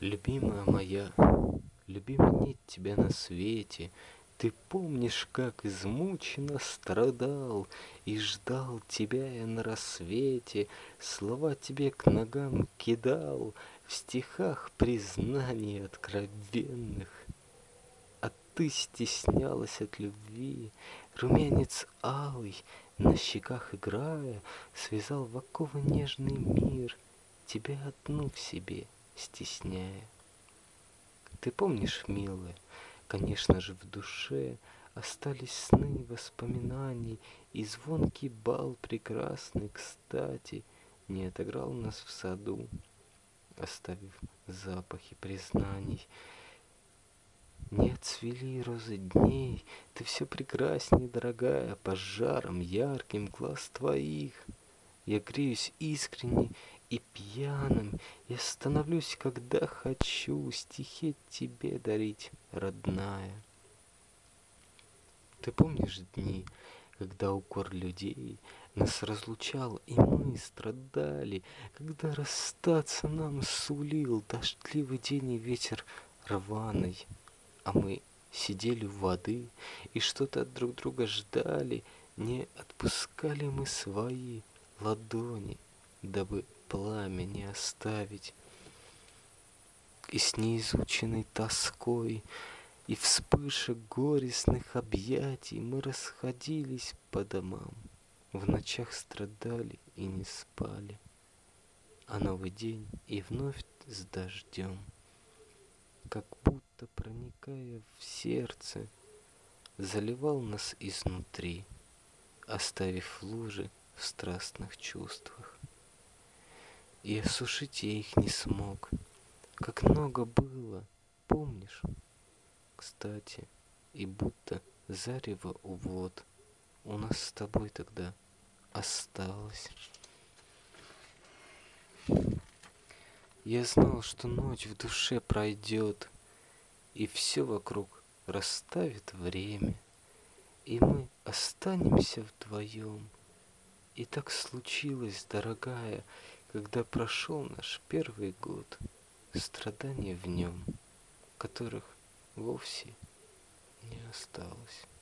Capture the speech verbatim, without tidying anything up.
Любимая моя, любимой нет тебя на свете. Ты помнишь, как измученно страдал и ждал тебя я на рассвете, слова тебе к ногам кидал в стихах признаний откровенных. А ты стеснялась от любви, румянец алый на щеках играя, связал в оковы нежный мир, тебя одну в себе стесняя. Ты помнишь, милая, конечно же, в душе остались сны воспоминаний, и звонкий бал прекрасный, кстати, не отыграл нас в саду, оставив запахи признаний. Не отцвели розы дней, ты все прекрасней, дорогая, пожаром ярким глаз твоих. Я греюсь искренне и пьяным, я становлюсь, когда хочу стихи тебе дарить, родная. Ты помнишь дни, когда укор людей нас разлучал, и мы страдали, когда расстаться нам сулил дождливый день и ветер рваный, а мы сидели у воды и что-то от друг друга ждали, не отпускали мы свои ладони, дабы пламя не оставить. И с неизученной тоской и вспышек горестных объятий мы расходились по домам, в ночах страдали и не спали, а новый день и вновь с дождем, как будто проникая в сердце, заливал нас изнутри, оставив лужи в страстных чувствах. И осушить я их не смог, как много было, помнишь? Кстати, и будто зарево у вод у нас с тобой тогда осталось. Я знал, что ночь в душе пройдет, и все вокруг расставит время, и мы останемся вдвоем. И так случилось, дорогая, когда прошел наш первый год, страдания в нем, которых вовсе не осталось.